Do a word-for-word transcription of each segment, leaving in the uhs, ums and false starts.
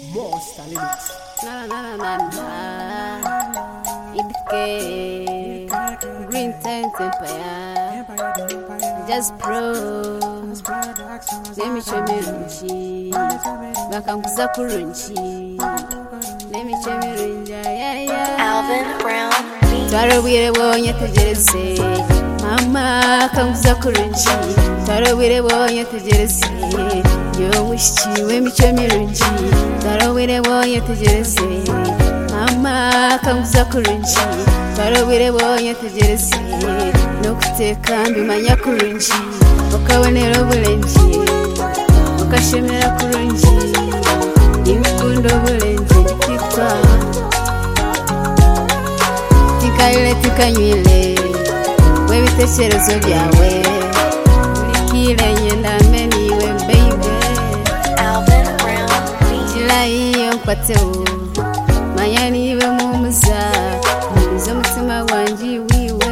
Monster lyrics. Na na na na na. Ibike Green Tent Empire. Just pro. Let me show me runchi. Bakanguza kurunchi. Let me show me runja. Yeah yeah. Alvin Brown. Twarabwire bonye tegereze. Mama kanguza kurunchi. Twarabwire bonye tegereze. Yo wishiwe micho mirunji. Twarabwire bonye tegereze. Mama kanguza kurunchi. Twarabwire bonye tegereze. No kuteka mbimanya kurunchi. Ukabonera obulenji. Ukashemera kurunchi. Imikundo obulenji kitwa. Tikaile tikanywile. Webitekerezo byawe. Ulikile nyenda meniwe baby. Alvin Brown. Jila iyo nkwateo. Manya niwe mumuza. Mulizo mutima wanji wiwe.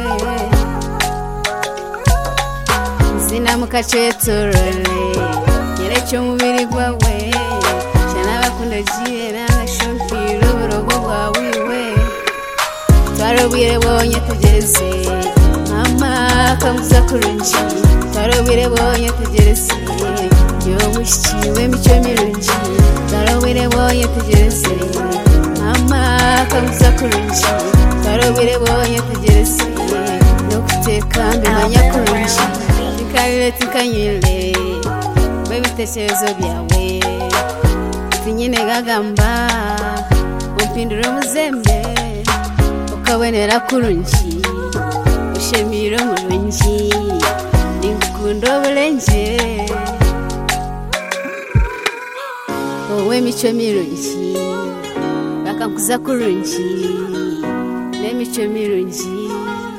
Zina mukacho torole. Nyerecho mubiri gwawe. Shana bakunda jiwe nanga shompiro burogo bwawiwe. Twarabwire bonye tegereze. Mama kanguza kurunchi. Twarabwire bonye tegereze. Yo wishiwe micho mirunji. Twarabwire bonye tegereze. Mama kanguza kurunchi. Twarabwire bonye tegereze. No kuteka mbimanya kurunchi. Tikalile tikanywile. Webitekerezo byawe. Tinyine gagamba. Umpindura muzembe. Ukabonera kurunchi. Ushemira mulunji. Ndikundo bulenje. Owe micho mirunji. Bakanguza kurunchi. Ne micho mirunji.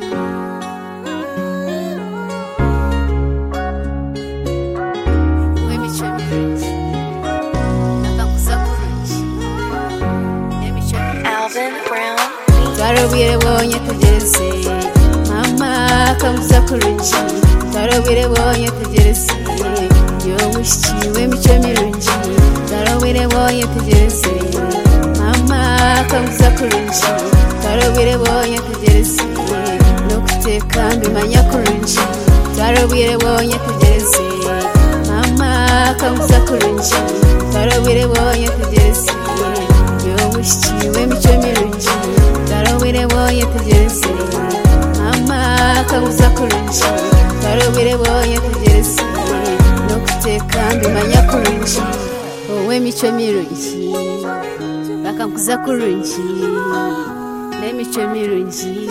Owe micho mirunji. Bakanguza kurunchi. Ne micho mirunji. Alvin Brown. Twarabwire bonye tegereze. Mama kanguza kurunchi. Twarabwire bonye tegereze. Yo wishiwe micho mirunji. Twarabwire bonye tegereze. Mama kanguza kurunchi. Twarabwire bonye tegereze. No kuteka mbimanya kurunchi. Twarabwire bonye tegereze. Mama kanguza kurunchi. Twarabwire bonye tegereze. Yo wishiwe micho mirunji. Twarabwire bonye tegereze. Mama kanguza kurunchi. Twarabwire bonye tegereze. No kuteka mbimanya kurunchi. Owe micho mirunji. Bakanguza kurunchi. Ne micho mirunji.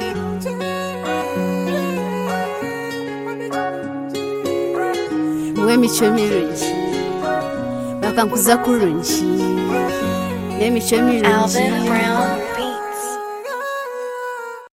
Owe micho mirunji. Bakanguza kurunchi. Ne micho mirunji. Alvin Brown.